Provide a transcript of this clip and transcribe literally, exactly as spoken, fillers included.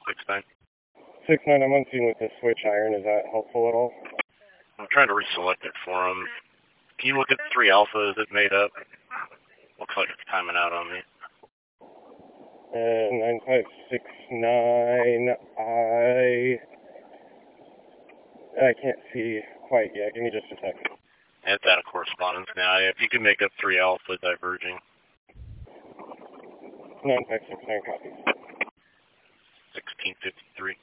six nine. six nine, I'm unseen with the switch iron. Is that helpful at all? I'm trying to reselect it for him. Can you look at three alpha? Is it made up? Looks like it's timing out on me. Uh, nine five six nine, I... I can't see quite yet. Give me just a second. It's out of correspondence now. If you could make up three alpha diverging. nine five six nine copies. sixteen fifty-three.